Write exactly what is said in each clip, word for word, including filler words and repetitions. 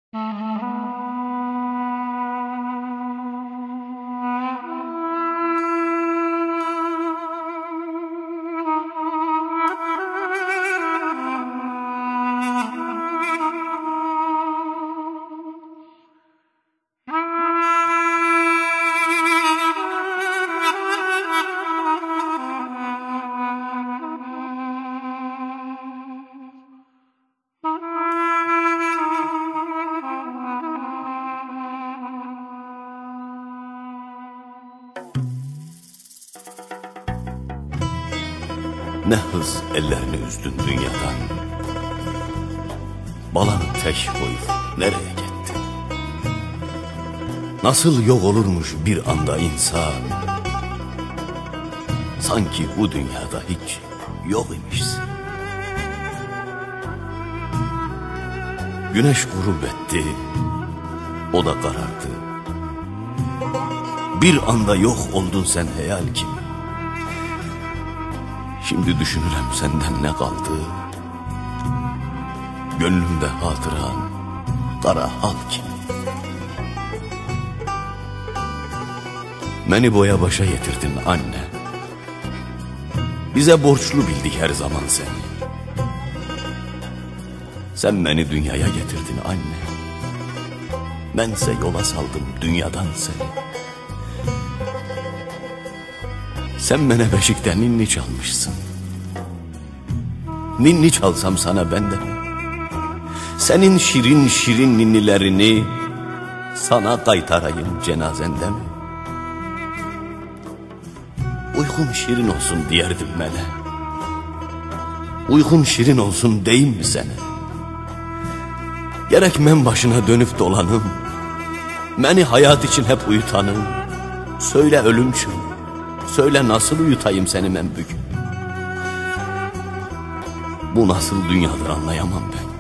Ne hız ellerini üzdün dünyadan. Balanı tek koyup nereye gitti? Nasıl yok olurmuş bir anda insan? Sanki bu dünyada hiç yok imişsin. Güneş grup etti, o da karardı. Bir anda yok oldun sen hayal gibi. Şimdi düşünürüm senden ne kaldı? Gönlümde hatıran kara hal gibi. Beni boya başa getirdin anne. Bize borçlu bildik her zaman seni. Sen beni dünyaya getirdin anne. Bense yola saldım dünyadan seni. Sen bana beşikten ninni çalmışsın. Ninni çalsam sana ben de senin şirin şirin ninnilerini sana kaytarayım cenazende mi? Uykun şirin olsun diyerdim bana. Uykun şirin olsun deyim mi sana? Gerek men başına dönüp dolanım, beni hayat için hep uyutanım. Söyle ölümçüm, söyle nasıl uyutayım seni ben bugün? Bu nasıl dünyadır anlayamam ben.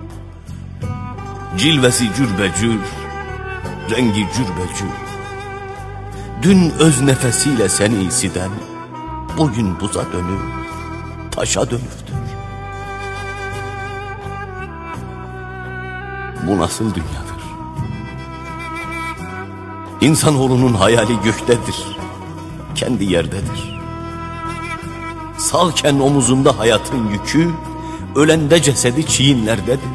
Cilvesi cürbecür, rengi cürbecür. Dün öz nefesiyle seni isiden, bugün buza dönüp taşa dönüftür. Bu nasıl dünyadır? İnsanoğlunun hayali göktedir, kendi yerdedir. Sağken omuzunda hayatın yükü, ölende cesedi çiğinlerdedir.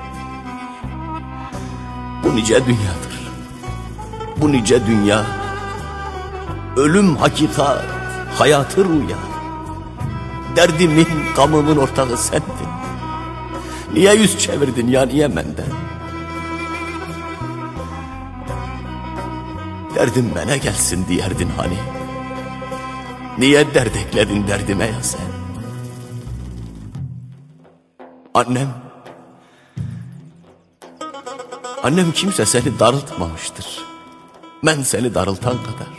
Bu nice dünyadır, bu nice dünya. Ölüm hakikat, hayatı rüya. Derdimin, gamımın ortağı sendin. Niye yüz çevirdin ya, niye benden? Derdim bana gelsin diyerdin hani. Niye dert ekledin derdime ya sen? Annem, annem kimse seni darıltmamıştır. Ben seni darıltan kadar.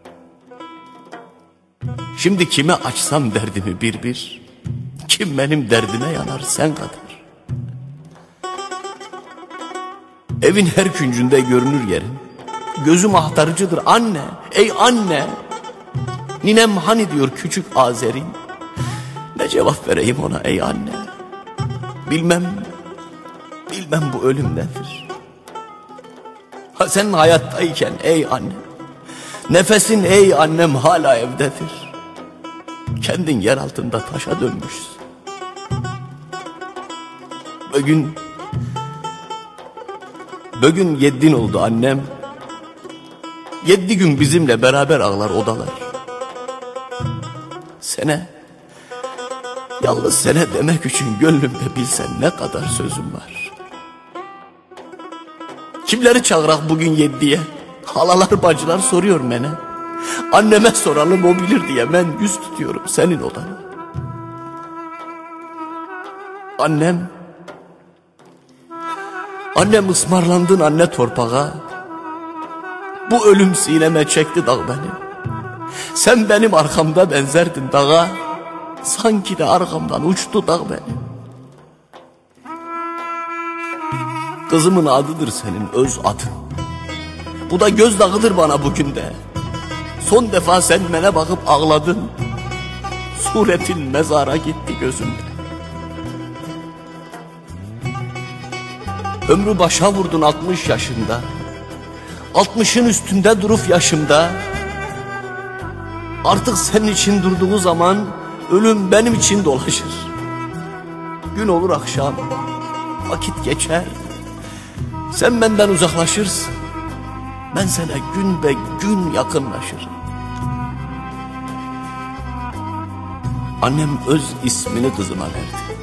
Şimdi kime açsam derdimi bir bir, kim benim derdime yanar sen kadar. Evin her küncünde görünür yerin, gözüm ahtarıcıdır anne, ey anne. Ninem hani diyor küçük Azeri, ne cevap vereyim ona ey anne? Bilmem, bilmem bu ölüm nedir? Ha sen hayattayken ey anne, nefesin ey annem hala evdedir. Kendin yer altında taşa dönmüşsün. Bugün, bugün yeddin oldu annem. Yedi gün bizimle beraber ağlar odalar. Sene, yalnız sene demek için gönlümde bilsen ne kadar sözüm var. Kimleri çağırak bugün yediye? Halalar bacılar soruyor bana. Anneme soralım o bilir diye ben yüz tutuyorum senin odana. Annem, annem ısmarlandın anne torpağa. Bu ölüm sineme çekti dağ benim. Sen benim arkamda benzerdin dağa. Sanki de arkamdan uçtu dağ benim. Kızımın adıdır senin öz adın. Bu da gözdağıdır bana bugün de. Son defa sen bana bakıp ağladın. Suretin mezara gitti gözümde. Ömrü başa vurdun altmış yaşında. Altmışın üstünde durup yaşımda. Artık senin için durduğu zaman ölüm benim için dolaşır. Gün olur akşam, vakit geçer. Sen benden uzaklaşırsın. Ben sana gün be gün yakınlaşırım. Annem öz ismini kızıma verdi.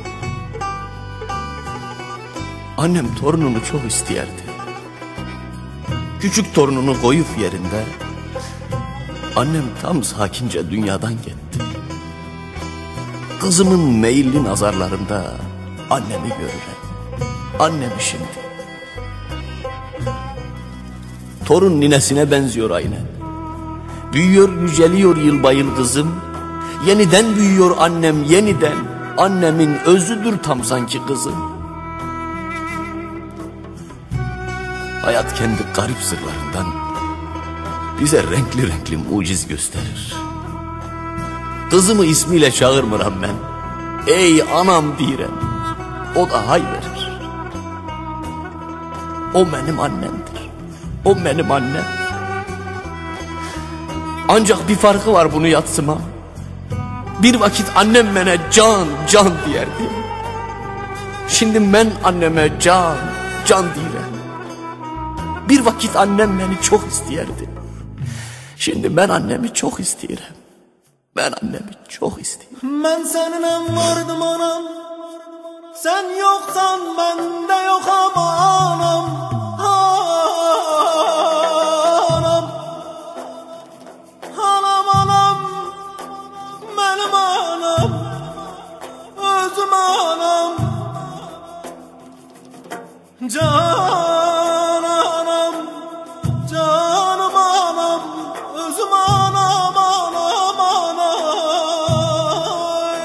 Annem torununu çok isteyerdi. Küçük torununu koyup yerinde, annem tam sakince dünyadan gitti. Kızımın meyilli nazarlarında annemi görürüm. Annemi şimdi. Torun ninesine benziyor aynen. Büyüyor, yüceliyor yılba yıl kızım. Yeniden büyüyor annem, yeniden. Annemin özüdür tam sanki kızım. Hayat kendi garip sırlarından bize renkli renkli muciz gösterir. Kızımı ismiyle çağırmıram ben. Ey anam direm. O da hay verir. O benim annemdir. O benim annem. Ancak bir farkı var bunu yatsımam. Bir vakit annem bana can can diyerdi. Şimdi ben anneme can can diyerem. Bir vakit annem beni çok isteyerdi. Şimdi ben annemi çok isterim. Ben annemi çok isterim. Ben seninle vardım anam. Sen yoksan ben de yok ama anam. Anam. Anam anam. Benim anam. Özüm anam. Can anam. Canım anam. Özüm anam anam anam.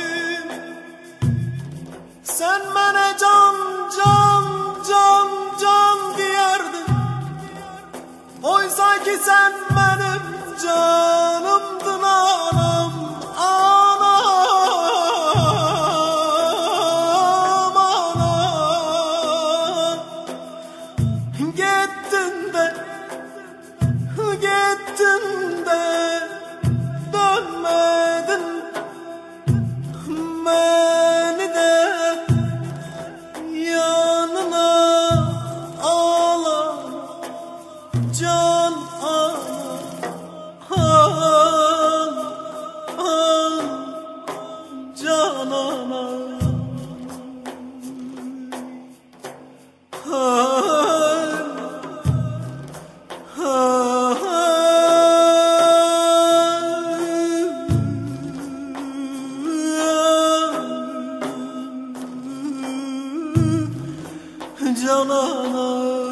Sen bana can can can can diyerdin. Oysa ki sen benim canımdın anam. Anam anam. Gittin de gittin de dönmedin. Beni de yanına ala can ana al al can ana al al can ana